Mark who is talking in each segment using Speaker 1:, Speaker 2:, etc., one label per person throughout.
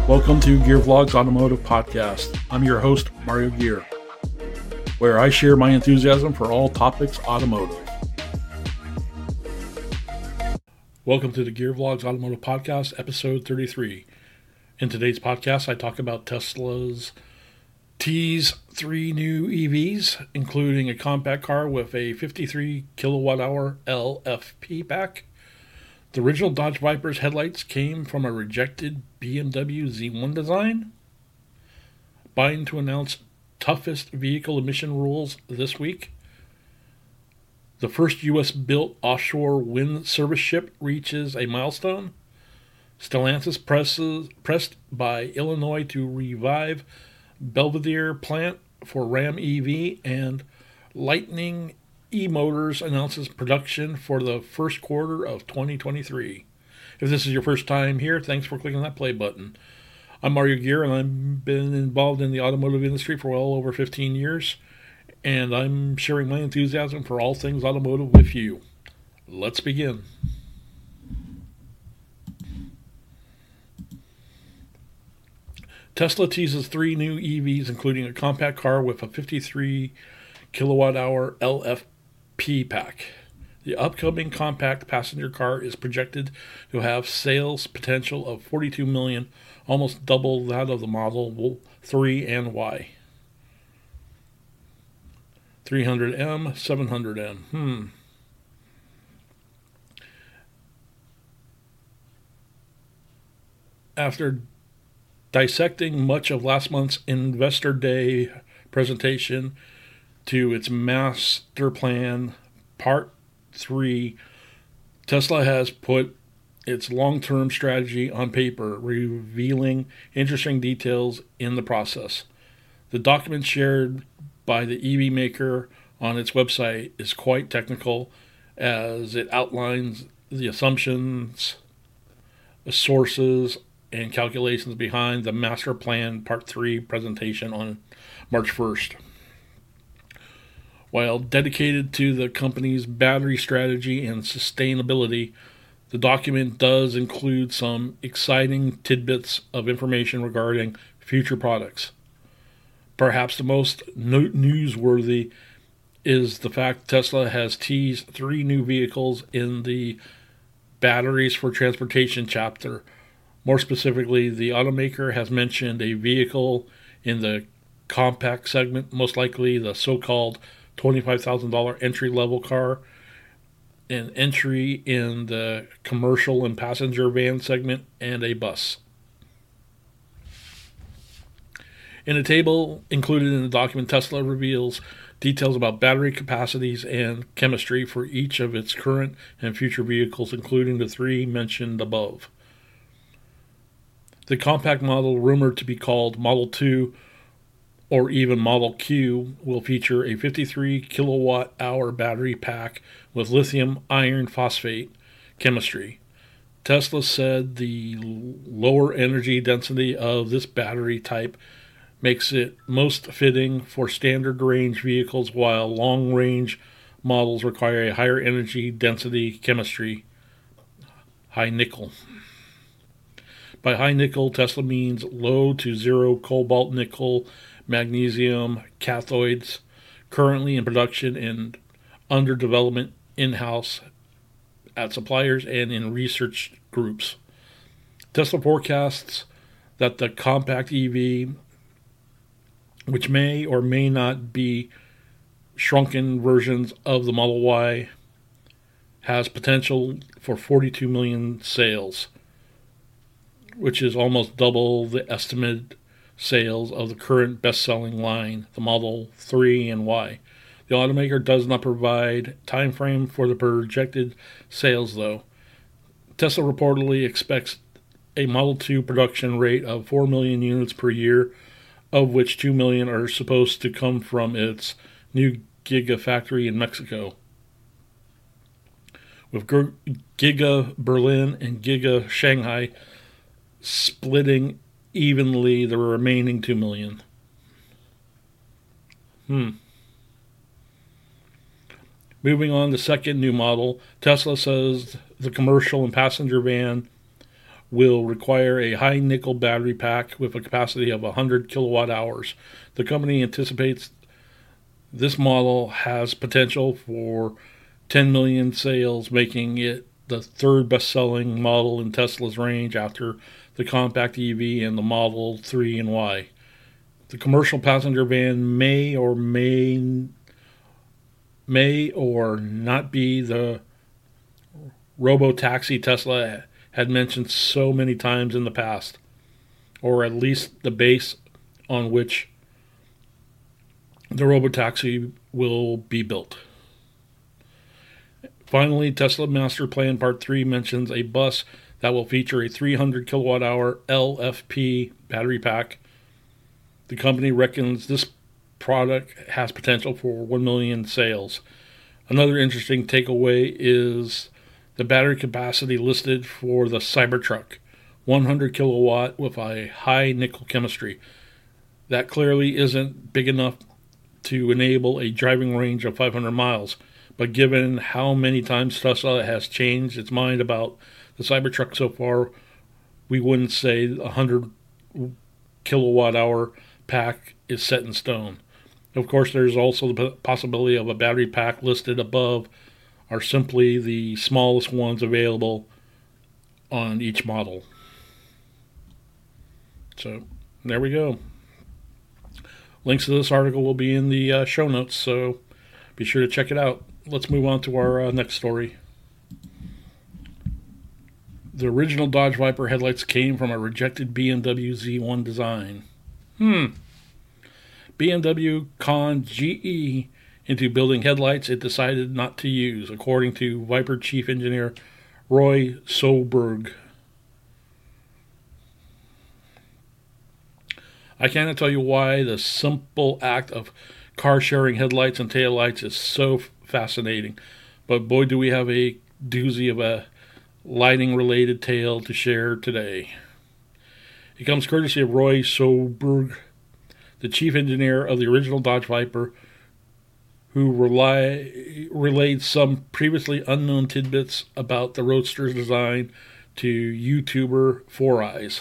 Speaker 1: Welcome to Gear Vlogs Automotive Podcast. I'm your host, Mario Gear, where I share my enthusiasm for all topics automotive. Welcome to the Gear Vlogs Automotive Podcast, episode 33. In today's podcast, I talk about Tesla's tease 3 new EVs, including a compact car with a 53 kilowatt hour LFP pack. The original Dodge Viper's headlights came from a rejected BMW Z1 design. Biden to announce toughest vehicle emission rules this week. The first U.S.-built offshore wind service ship reaches a milestone. Stellantis pressed by Illinois to revive Belvidere plant for Ram EV, and Lightning E-Motors announces production for the first quarter of 2023. If this is your first time here, thanks for clicking that play button. I'm Mario Gear, and I've been involved in the automotive industry for well over 15 years, and I'm sharing my enthusiasm for all things automotive with you. Let's begin. Tesla teases 3 new EVs, including a compact car with a 53 kilowatt hour LFP pack. The upcoming compact passenger car is projected to have sales potential of 42 million, almost double that of the Model 3 and Y. 300M, 700M. After dissecting much of last month's Investor Day presentation to its master plan, Part 3, Tesla has put its long-term strategy on paper, revealing interesting details in the process. The document shared by the EV maker on its website is quite technical, as it outlines the assumptions, sources, and calculations behind the Master Plan Part 3 presentation on March 1st. While dedicated to the company's battery strategy and sustainability, the document does include some exciting tidbits of information regarding future products. Perhaps the most newsworthy is the fact Tesla has teased 3 new vehicles in the Batteries for Transportation chapter. More specifically, the automaker has mentioned a vehicle in the compact segment, most likely the so-called $25,000 entry-level car, an entry in the commercial and passenger van segment, and a bus. In a table included in the document, Tesla reveals details about battery capacities and chemistry for each of its current and future vehicles, including the 3 mentioned above. The compact model, rumored to be called Model 2 or even Model Q, will feature a 53 kilowatt hour battery pack with lithium iron phosphate chemistry. Tesla said the lower energy density of this battery type makes it most fitting for standard range vehicles, while long range models require a higher energy density chemistry, high nickel. By high nickel, Tesla means low to zero cobalt nickel magnesium cathodes, currently in production and under development in-house at suppliers and in research groups. Tesla forecasts that the compact EV, which may or may not be shrunken versions of the Model Y, has potential for 42 million sales, which is almost double the estimated sales of the current best-selling line, the Model 3 and Y. The automaker does not provide time frame for the projected sales, though. Tesla reportedly expects a Model 2 production rate of 4 million units per year, of which 2 million are supposed to come from its new Gigafactory in Mexico, with Giga Berlin and Giga Shanghai splitting evenly the remaining 2 million. Moving on to second new model, Tesla says the commercial and passenger van will require a high nickel battery pack with a capacity of 100 kilowatt hours. The company anticipates this model has potential for 10 million sales, making it the third best-selling model in Tesla's range after the compact EV and the Model 3 and Y. The commercial passenger van may or not be the robo-taxi Tesla had mentioned so many times in the past, or at least the base on which the robo-taxi will be built. Finally, Tesla Master Plan Part 3 mentions a bus that will feature a 300 kilowatt hour LFP battery pack. The company reckons this product has potential for 1 million sales. Another interesting takeaway is the battery capacity listed for the Cybertruck, 100 kilowatt with a high nickel chemistry. That clearly isn't big enough to enable a driving range of 500 miles, but given how many times Tesla has changed its mind about the Cybertruck so far, we wouldn't say a 100 kilowatt hour pack is set in stone. Of course, there's also the possibility of a battery pack listed above are simply the smallest ones available on each model. So there we go. Links to this article will be in the show notes, so be sure to check it out. Let's move on to our next story. The original Dodge Viper headlights came from a rejected BMW Z1 design. BMW conned GE into building headlights it decided not to use, according to Viper chief engineer Roy Soberg. I cannot tell you why the simple act of car sharing headlights and taillights is so fascinating, but boy do we have a doozy of a lighting related tale to share today. It comes courtesy of Roy Soberg, the chief engineer of the original Dodge Viper, who relayed some previously unknown tidbits about the Roadster's design to YouTuber 4Eyes.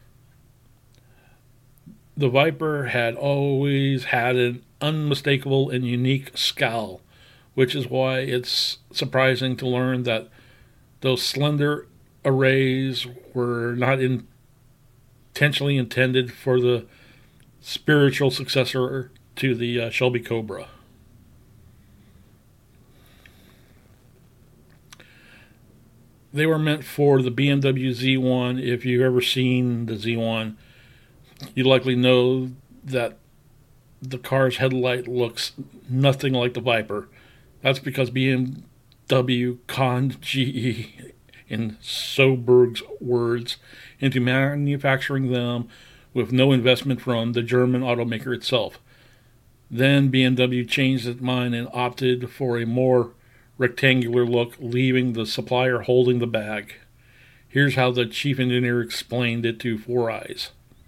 Speaker 1: The Viper had always had an unmistakable and unique scowl, which is why it's surprising to learn that those slender arrays were not intentionally intended for the spiritual successor to the Shelby Cobra. They were meant for the BMW Z1. If you've ever seen the Z1, you likely know that the car's headlight looks nothing like the Viper. That's because BMW conned GE, in Soberg's words, into manufacturing them with no investment from the German automaker itself. Then BMW changed its mind and opted for a more rectangular look, leaving the supplier holding the bag. Here's how the chief engineer explained it to 4Eyes.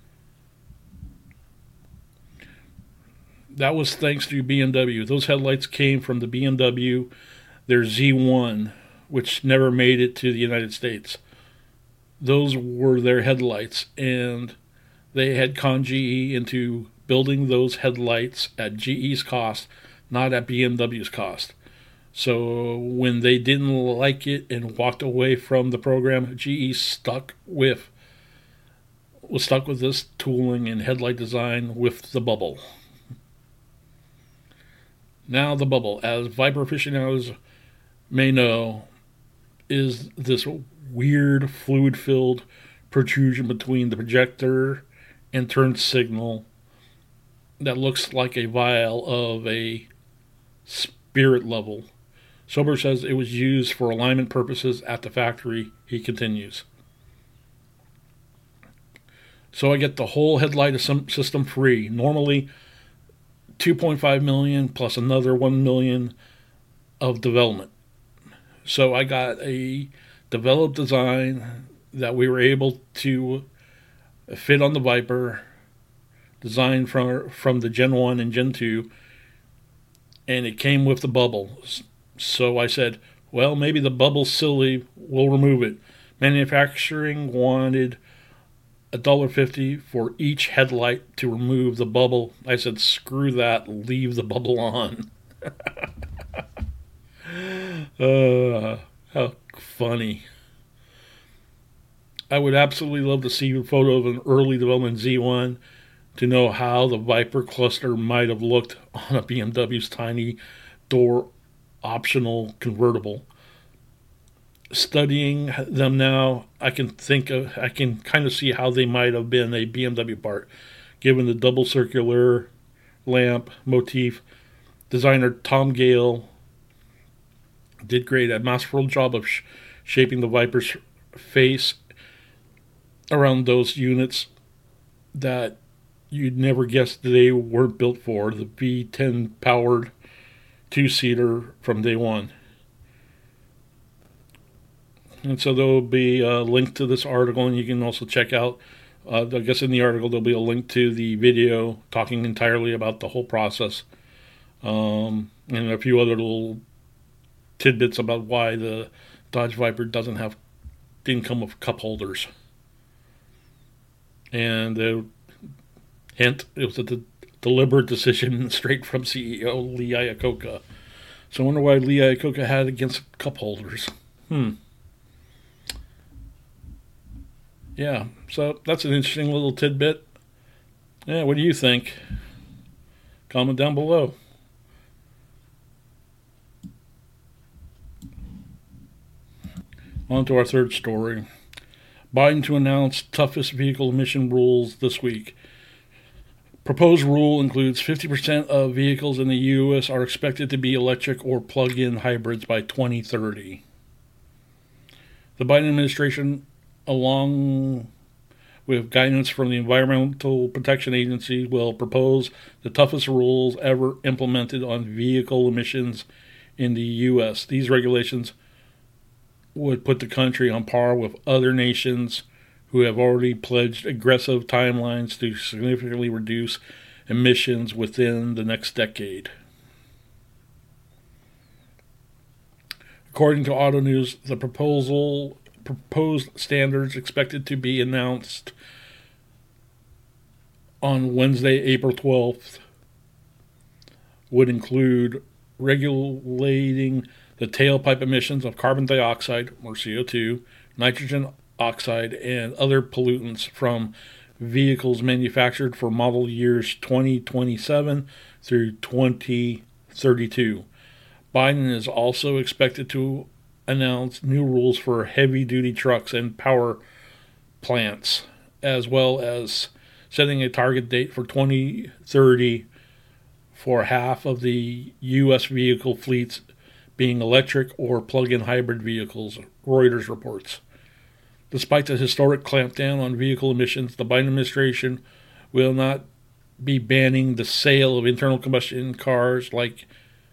Speaker 1: That was thanks to BMW. Those headlights came from the BMW, their Z1, which never made it to the United States. Those were their headlights, and they had conned GE into building those headlights at GE's cost, not at BMW's cost. So when they didn't like it and walked away from the program, GE was stuck with this tooling and headlight design with the bubble. Now the bubble, as Viper aficionados may know, is this weird fluid-filled protrusion between the projector and turn signal that looks like a vial of a spirit level. Sober says it was used for alignment purposes at the factory. He continues. So I get the whole headlight system free. Normally $2.5 million plus another $1 million of development. So I got a developed design that we were able to fit on the Viper, designed from the Gen 1 and Gen 2, and it came with the bubble. So I said, well, maybe the bubble's silly, we'll remove it. Manufacturing wanted $1.50 for each headlight to remove the bubble. I said, screw that, leave the bubble on. How funny. I would absolutely love to see a photo of an early development Z1 to know how the Viper cluster might have looked on a BMW's tiny door optional convertible. Studying them now, I can kind of see how they might have been a BMW part, given the double circular lamp motif. Designer Tom Gale did great, a masterful job of shaping the Viper's face around those units that you'd never guess they were built for. The V10 powered two-seater from day one. And so there will be a link to this article, and you can also check out, I guess in the article there'll be a link to the video talking entirely about the whole process, and a few other little tidbits about why the Dodge Viper didn't come with cup holders. And hint, it was a deliberate decision straight from CEO Lee Iacocca. So I wonder why Lee Iacocca had against cup holders. Yeah, so that's an interesting little tidbit. Yeah, what do you think? Comment down below. On to our third story. Biden to announce toughest vehicle emission rules this week. Proposed rule includes 50% of vehicles in the U.S. are expected to be electric or plug-in hybrids by 2030. The Biden administration, along with guidance from the Environmental Protection Agency, will propose the toughest rules ever implemented on vehicle emissions in the U.S. These regulations would put the country on par with other nations who have already pledged aggressive timelines to significantly reduce emissions within the next decade. According to Auto News, the proposed standards expected to be announced on Wednesday, April 12th, would include regulating the tailpipe emissions of carbon dioxide, or CO2, nitrogen oxide, and other pollutants from vehicles manufactured for model years 2027 through 2032. Biden is also expected to announce new rules for heavy-duty trucks and power plants, as well as setting a target date for 2030 for half of the U.S. vehicle fleets being electric or plug-in hybrid vehicles, Reuters reports. Despite the historic clampdown on vehicle emissions, the Biden administration will not be banning the sale of internal combustion cars like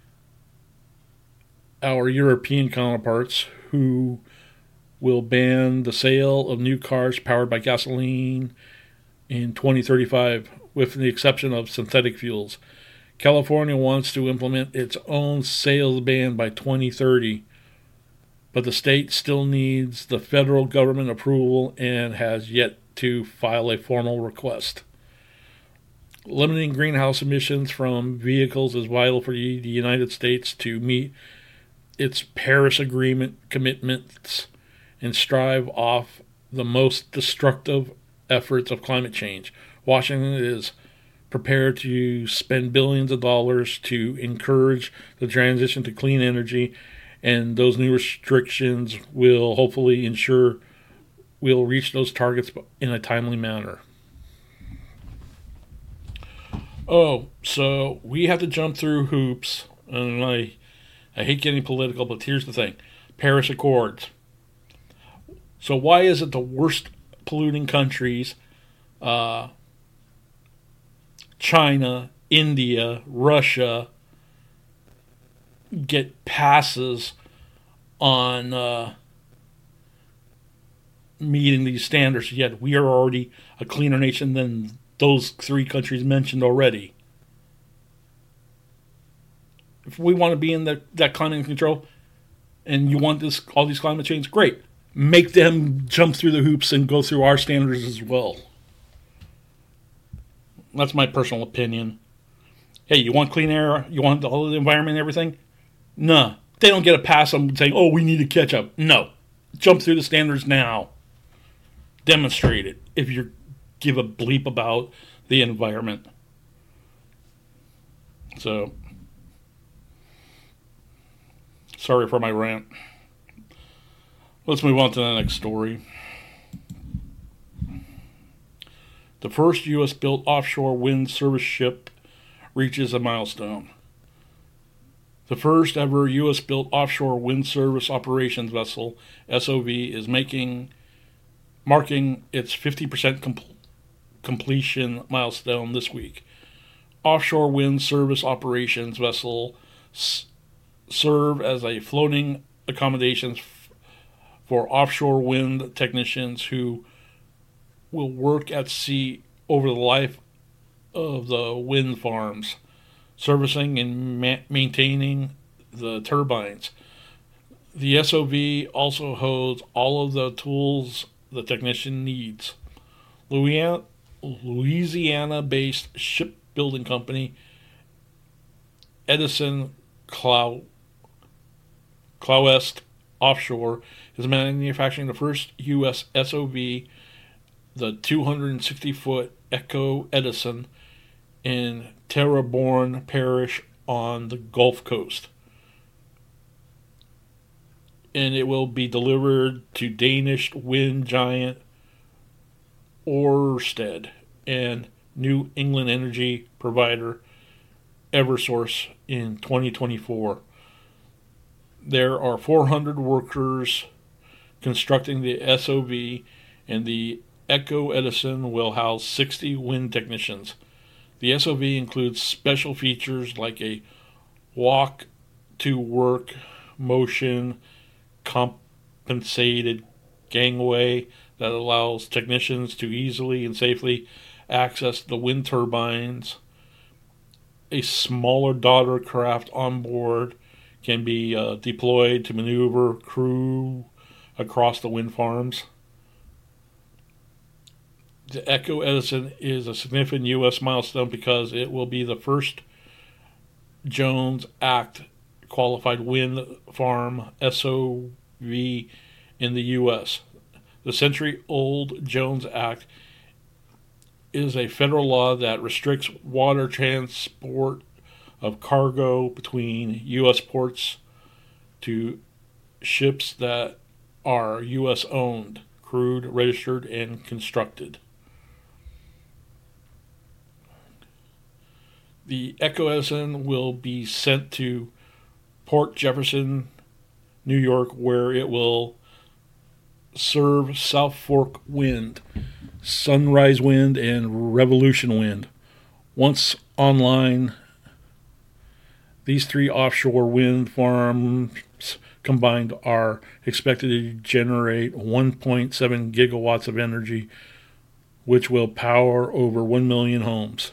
Speaker 1: our European counterparts, who will ban the sale of new cars powered by gasoline in 2035, with the exception of synthetic fuels. California wants to implement its own sales ban by 2030, but the state still needs the federal government approval and has yet to file a formal request. Limiting greenhouse emissions from vehicles is vital for the United States to meet its Paris Agreement commitments and strive off the most destructive efforts of climate change. Washington is prepared to spend billions of dollars to encourage the transition to clean energy, and those new restrictions will hopefully ensure we'll reach those targets in a timely manner. Oh, so we have to jump through hoops, and I hate getting political, but here's the thing. Paris Accords. So why is it the worst polluting countries, China, India, Russia, get passes on meeting these standards, yet we are already a cleaner nation than those three countries mentioned already? If we want to be in that climate control and you want all these climate change, great. make them jump through the hoops and go through our standards as well. That's my personal opinion. Hey, you want clean air? You want the whole environment and everything? No. They don't get a pass on saying, oh, we need to catch up. No. Jump through the standards now. Demonstrate it if you give a bleep about the environment. So, sorry for my rant. Let's move on to the next story. The first U.S.-built offshore wind service ship reaches a milestone. The first ever U.S.-built offshore wind service operations vessel, SOV, is marking its 50% completion milestone this week. Offshore wind service operations vessel serve as a floating accommodations for offshore wind technicians who will work at sea over the life of the wind farms, servicing and maintaining the turbines. The SOV also holds all of the tools the technician needs. Louisiana-based shipbuilding company Edison Clauest Offshore is manufacturing the first U.S. SOV, the 260-foot Echo Edison, in Terrebonne Parish on the Gulf Coast. And it will be delivered to Danish wind giant Ørsted and New England energy provider Eversource in 2024. There are 400 workers constructing the SOV, and the Echo Edison will house 60 wind technicians. The SOV includes special features like a walk-to-work motion compensated gangway that allows technicians to easily and safely access the wind turbines. A smaller daughter craft on board can be deployed to maneuver crew across the wind farms. The Echo Edison is a significant U.S. milestone because it will be the first Jones Act qualified wind farm SOV in the U.S. The century-old Jones Act is a federal law that restricts water transport of cargo between U.S. ports to ships that are U.S. owned, crewed, registered, and constructed. The Echo Edison will be sent to Port Jefferson, New York, where it will serve South Fork Wind, Sunrise Wind, and Revolution Wind. Once online, these three offshore wind farms combined are expected to generate 1.7 gigawatts of energy, which will power over 1 million homes.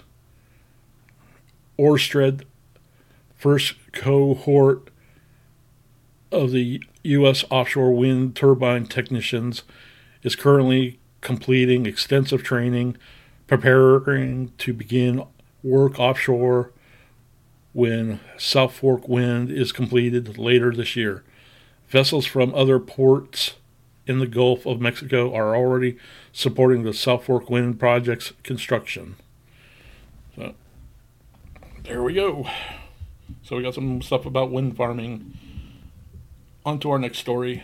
Speaker 1: Ørsted, first cohort of the U.S. offshore wind turbine technicians, is currently completing extensive training, preparing to begin work offshore when South Fork Wind is completed later this year. Vessels from other ports in the Gulf of Mexico are already supporting the South Fork Wind project's construction. So, there we go. So we got some stuff about wind farming. On to our next story.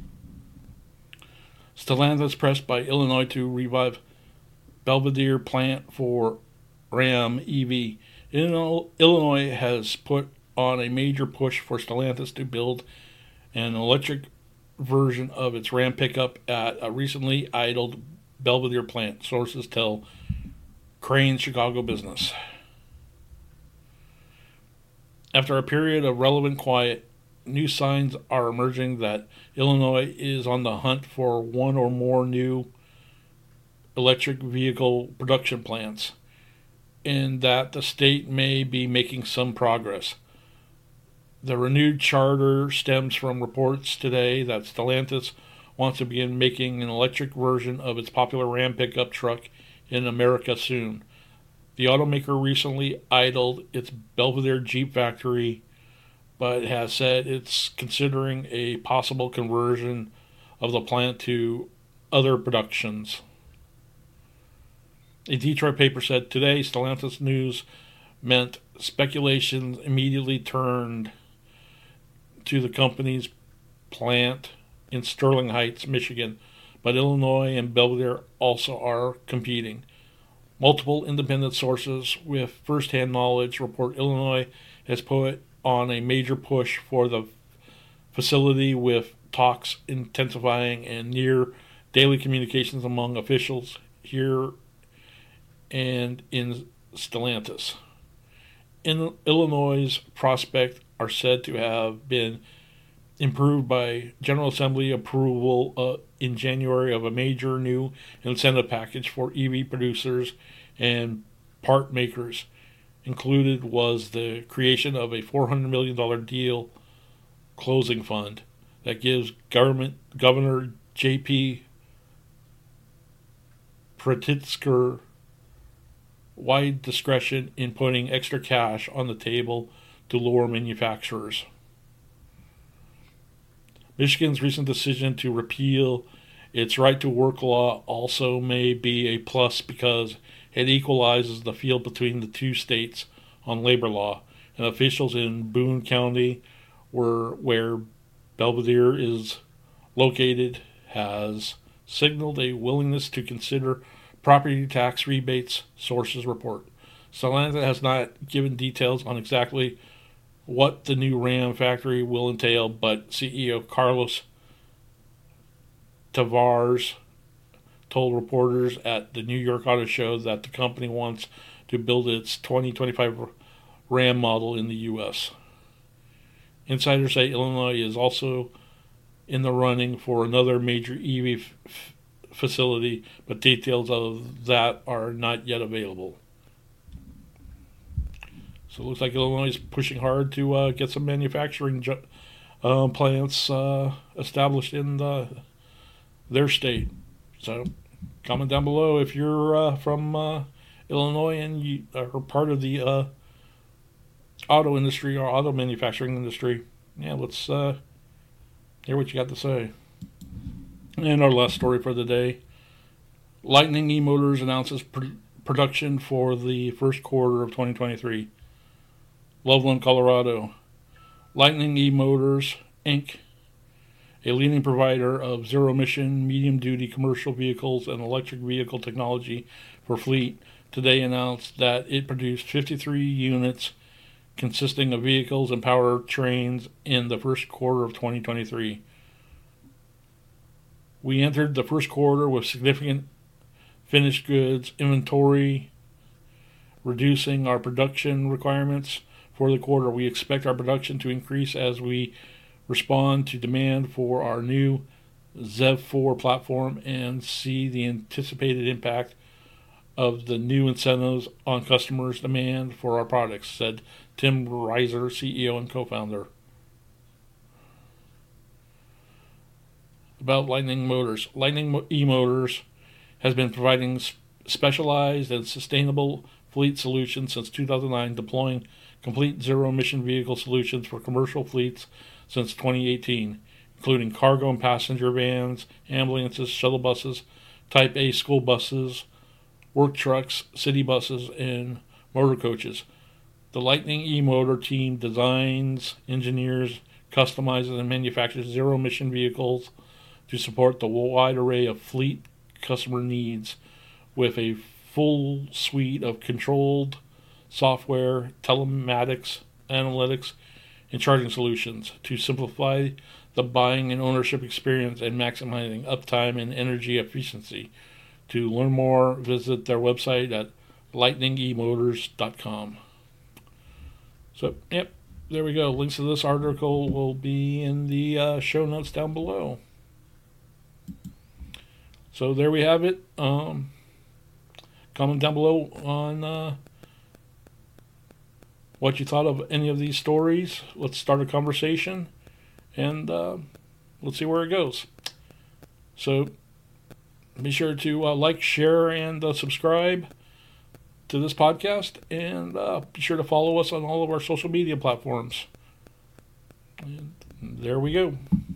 Speaker 1: Stellantis pressed by Illinois to revive Belvidere plant for Ram EV. Illinois has put on a major push for Stellantis to build an electric version of its Ram pickup at a recently idled Belvidere plant, sources tell Crain's Chicago Business. After a period of relevant quiet, new signs are emerging that Illinois is on the hunt for one or more new electric vehicle production plants, and that the state may be making some progress. The renewed charter stems from reports today that Stellantis wants to begin making an electric version of its popular Ram pickup truck in America soon. The automaker recently idled its Belvidere Jeep factory, but has said it's considering a possible conversion of the plant to other productions. A Detroit paper said today Stellantis news meant speculations immediately turned to the company's plant in Sterling Heights, Michigan, but Illinois and Belvidere also are competing. Multiple independent sources with first-hand knowledge report Illinois has put on a major push for the facility, with talks intensifying and near daily communications among officials here and in Stellantis. In Illinois' prospects are said to have been improved by General Assembly approval in January of a major new incentive package for EV producers and part makers. Included was the creation of a $400 million deal closing fund that gives Governor J.P. Pritzker wide discretion in putting extra cash on the table to lure manufacturers. Michigan's recent decision to repeal its right to work law also may be a plus because it equalizes the field between the two states on labor law, and officials in Boone County, where Belvidere is located, has signaled a willingness to consider property tax rebates, sources report. Stellantis has not given details on exactly what the new Ram factory will entail, but CEO Carlos Tavares told reporters at the New York Auto Show that the company wants to build its 2025 Ram model in the U.S. Insiders say Illinois is also in the running for another major EV facility, but details of that are not yet available. So it looks like Illinois is pushing hard to get some manufacturing plants established in their state. So comment down below if you're from Illinois and you are part of the auto industry or auto manufacturing industry. Yeah, let's hear what you got to say. And our last story for the day. Lightning eMotors announces production for the first quarter of 2023. Loveland, Colorado. Lightning eMotors, Inc., a leading provider of zero-emission, medium-duty commercial vehicles and electric vehicle technology for fleet, today announced that it produced 53 units consisting of vehicles and powertrains in the first quarter of 2023. We entered the first quarter with significant finished goods inventory, reducing our production requirements for the quarter. We expect our production to increase as we respond to demand for our new ZEV4 platform and see the anticipated impact of the new incentives on customers' demand for our products, said Tim Reiser, CEO and co-founder. About Lightning Motors. Lightning eMotors has been providing specialized and sustainable fleet solutions since 2009, deploying complete zero-emission vehicle solutions for commercial fleets since 2018, including cargo and passenger vans, ambulances, shuttle buses, Type A school buses, work trucks, city buses, and motor coaches. The Lightning eMotor team designs, engineers, customizes, and manufactures zero-emission vehicles to support the wide array of fleet customer needs with a full suite of controlled software, telematics, analytics, and charging solutions to simplify the buying and ownership experience and maximizing uptime and energy efficiency. To learn more, visit their website at lightningemotors.com. So, yep, there we go. Links to this article will be in the show notes down below. So there we have it. Comment down below on what you thought of any of these stories. Let's start a conversation, and let's see where it goes. So be sure to like, share, and subscribe to this podcast, and be sure to follow us on all of our social media platforms. And there we go.